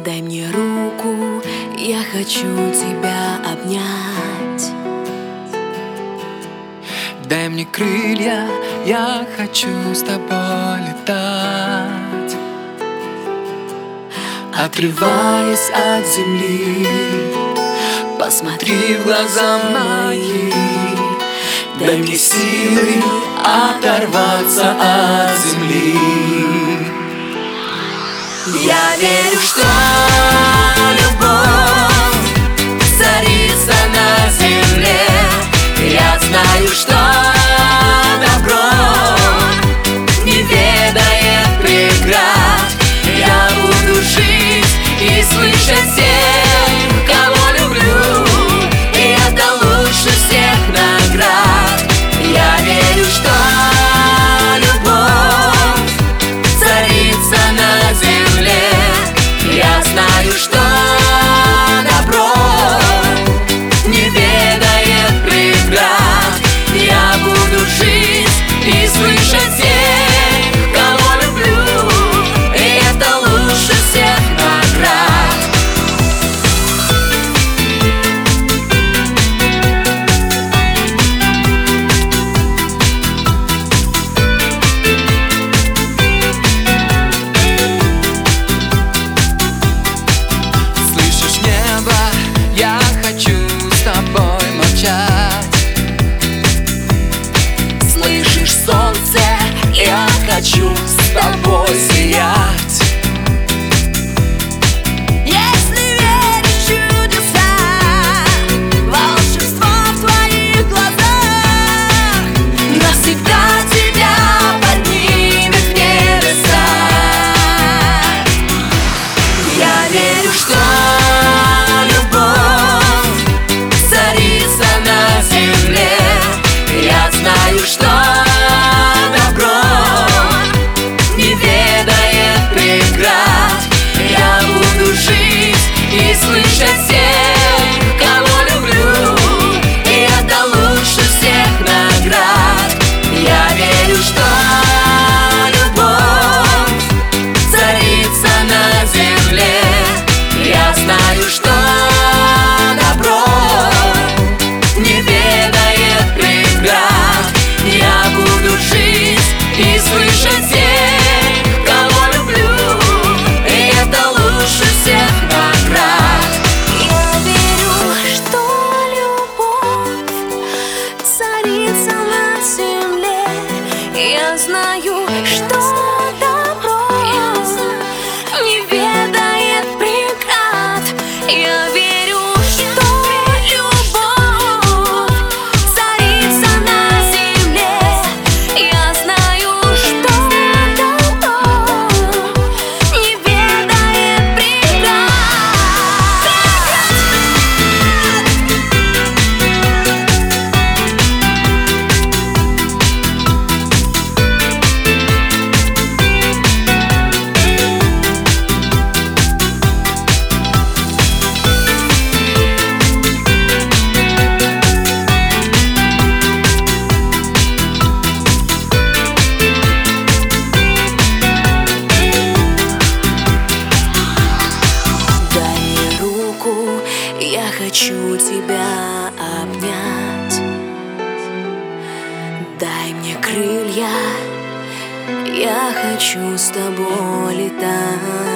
Дай мне руку, я хочу тебя обнять. Дай мне крылья, я хочу с тобой летать, отрываясь от земли. Посмотри в глаза мои, дай мне силы оторваться от земли. Я верю, что любовь царица на земле. Я знаю, что добро не ведает преград. Я буду жить и слышать всех, кого люблю, и это лучше всех наград. Я верю, что любовь царица на земле. Я знаю, что добро не ведает преград. Я буду жить и слышать всех, кого люблю, и это лучше всех наград. Слышишь небо, я хочу с тобой молчать. Слышишь солнце, я хочу с тобой сиять. Если веришь в чудеса, волшебство в твоих глазах навсегда тебя поднимет в небеса. Я верю, что любовь царица на земле. Я знаю, что добро не ведает преград. Я буду жить и слышать всех, кого люблю, и это лучше всех наград. Я верю, что любовь царица на земле. Я знаю, что добро не ведает преград. Я буду жить и слышать всех, кого люблю, и это лучше всех наград. Я верю, что любовь царица на земле. Я знаю, что добро не ведает преград. Я верю, что любовь царица на земле. Я знаю, что добро не ведает преград. Дай мне руку, я хочу тебя обнять. Дай мне крылья, я хочу с тобой летать.